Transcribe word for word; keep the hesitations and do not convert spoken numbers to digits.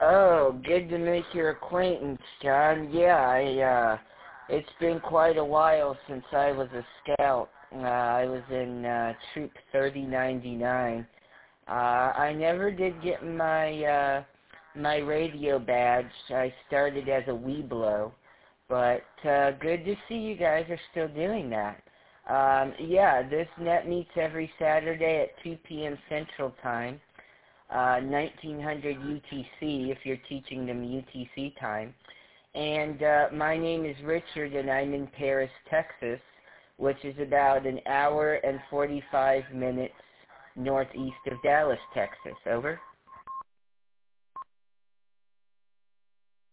Oh, good to make your acquaintance, John. Yeah, I, uh, it's been quite a while since I was a scout. Uh, I was in, uh, Troop thirty ninety-nine. Uh, I never did get my, uh, my radio badge. I started as a Weeblo. But, uh, good to see you guys are still doing that. Um, yeah, this net meets every Saturday at two p.m. Central Time. Uh, nineteen hundred U T C if you're teaching them U T C time. And uh, my name is Richard, and I'm in Paris, Texas, which is about an hour and forty-five minutes northeast of Dallas, Texas. Over.